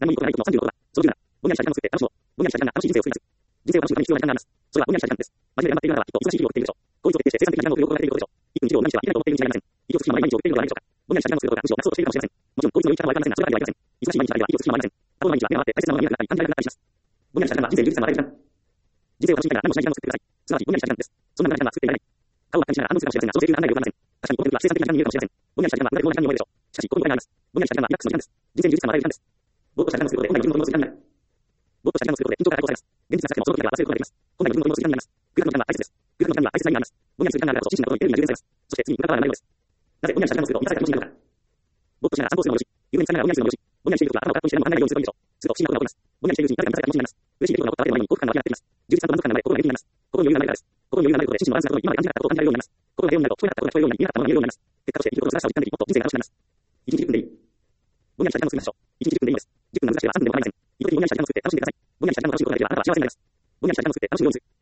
何もいいことがないことの36は、そういうなら、ぼんやりした時間を作って楽しもう。ぼんやりした時間が楽しい人生を作り出す。人生を楽しむために必要な時間があります。それはぼんやりした時間です。真面目で頑張っているならば、きっと忙しい日々を送っているでしょう。効率を徹底して生産的な時間を送ることができることでしょう。1分1秒を何日は生きないと思っているに違いありません。息をつく暇もない毎日を送っているのではないでしょうか。ぼんやりした時間を作ることがむしろ楽をしているかもしれません。もちろん効率の良い力はわかりませんが、それだけではありません。忙しい毎日だけでは息をつく暇もありません。過去の毎日は目が回って大切なものが見えなくなったり、感じられなくなったりします。ぼんやりした時間は人生充実感を与える時間。人生を楽しみたいなら何もしない時間を作ってください。すなわちぼんやりした時間です。そんな無駄な時間は作っていられない。顔を真っ赤にしながら安堵するかもしれませんが、その請求が案内でよくありません。確かにこの時は生産的な時間に見えるかもしれません。ぼんやりした時間は無駄な時間に思えるでしょう。しかし、ここに答えがあります。ぼんやりした時間はリラックスの時間です。人生に充実感を与える時間です。ぼーっとした時間を作ることで、本来自分の取り戻す時間になる。ぼーっとした時間を作ることで緊張から解放されます。現実なくてもその時だけは忘れることができます。本来自分の取り戻す時間になります。空白の時間は大切です。空白の時間には大切な意味があります。ぼんやりする時間があるからこそ自身のことにエネルギーが充電されます。そして次に向かわないようです。なぜぼんやりした時間を作ると今さら楽しみなのか。ぼーっとしながら散歩するのもよし、夢にされながらぼんやりするのもよし、ぼんやりしていることが頭を空っぽにして何も考えないようにするのもいいでしょう。すると不思議なことが起こります。ぼんやりしているうちになぜか見され楽しみになります。嬉しい出来事が起こった後でも幸福感の湧き上がってきます。充実感と満足感が生まれ心が元気になります。心に余裕がないからです。心に余裕がないことで心身のバランスが整い、今まで感じなかったことを感じられるようになります。心が平穏になると聞こえなかったことが聞こえるようになり、見えなかったものが見えるようになります。結果として生きることの素晴らしさを実感でき、もっと人生が楽しくなります。1日10分でいい。ぼんやりした時間を作りましょう。1日10分でいいのです。10分が難しければ3分でも構いません。意図的にぼんやりした時間を作って楽しんでください。ぼんやりした時間を楽しむことができればあなたは幸せになります。ぼんやりした時間を作って楽しむようにする。